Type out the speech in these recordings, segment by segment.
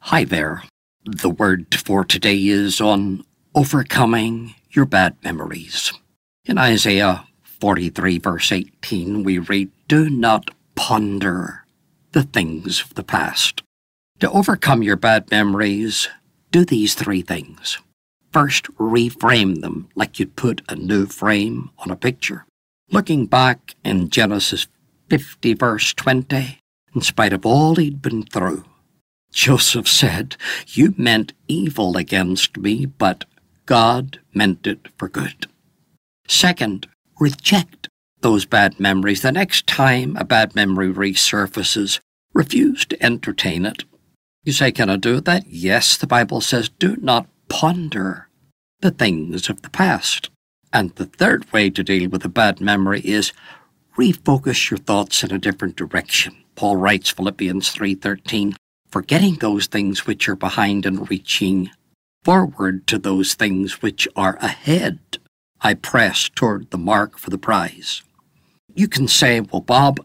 Hi there. The word for today is on overcoming your bad memories. In Isaiah 43 verse 18 we read, "Do not ponder the things of the past." To overcome your bad memories, do these three things. First, reframe them like you'd put a new frame on a picture. Looking back in Genesis 50 verse 20, in spite of all he'd been through, Joseph said, "You meant evil against me, but God meant it for good." Second, reject those bad memories. The next time a bad memory resurfaces, refuse to entertain it. You say, "Can I do that?" Yes, the Bible says, do not ponder the things of the past. And the third way to deal with a bad memory is refocus your thoughts in a different direction. Paul writes, Philippians 3:13, "Forgetting those things which are behind and reaching forward to those things which are ahead, I press toward the mark for the prize." You can say, "Well, Bob,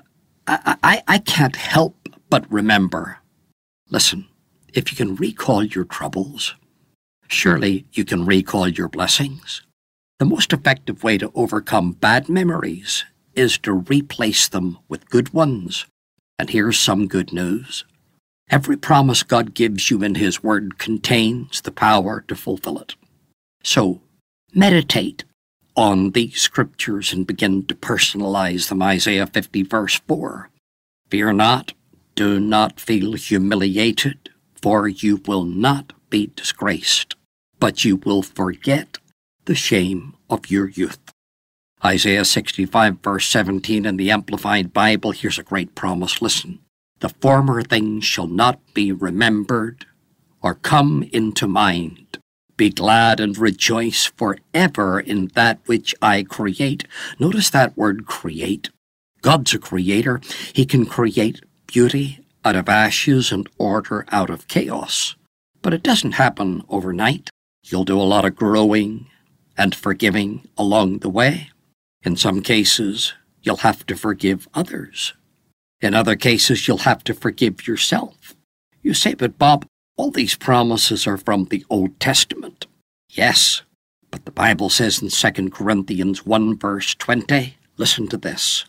I can't help but remember." Listen, if you can recall your troubles, surely you can recall your blessings. The most effective way to overcome bad memories is to replace them with good ones. And here's some good news. Every promise God gives you in His Word contains the power to fulfill it. So, meditate on these scriptures and begin to personalize them. Isaiah 50 verse 4. "Fear not, do not feel humiliated, for you will not be disgraced, but you will forget the shame of your youth." Isaiah 65 verse 17 in the Amplified Bible, here's a great promise. Listen. "The former things shall not be remembered or come into mind. Be glad and rejoice forever in that which I create." Notice that word create. God's a creator. He can create beauty out of ashes and order out of chaos. But it doesn't happen overnight. You'll do a lot of growing and forgiving along the way. In some cases, you'll have to forgive others. In other cases, you'll have to forgive yourself. You say, "But Bob, all these promises are from the Old Testament." Yes, but the Bible says in 2 Corinthians 1 verse 20, listen to this,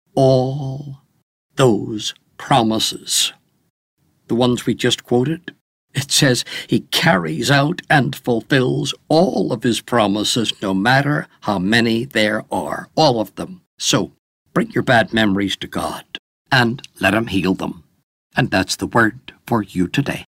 all those promises, the ones we just quoted, it says He carries out and fulfills all of His promises, no matter how many there are, all of them. So bring your bad memories to God and let Him heal them. And that's the word for you today.